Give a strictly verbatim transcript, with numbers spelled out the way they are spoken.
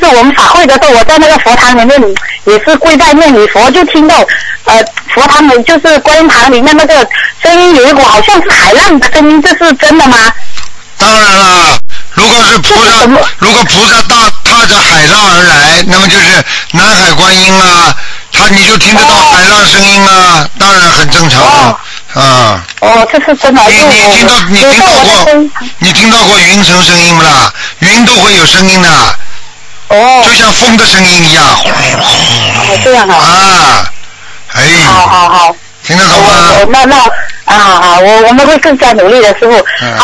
次我们法会的时候，我在那个佛堂里面也是跪在念礼佛，就听到呃佛堂里就是观音堂里面那个声音有一股好像是海浪的声音，这是真的吗？ 当然了，如果是菩萨，如果菩萨大踏着海浪而来，那么就是南海观音啊，他你就听得到海浪声音啊，当然很正常了。哦、啊。 哦，这是真的。 你你听到你听到过你听到过云层声音不啦？云都会有声音的。哦。就像风的声音一样。 哦，这样啊。 啊。哎。 好好好。 听得懂吗？ 那那啊好，我我们会更加努力的，师傅。嗯。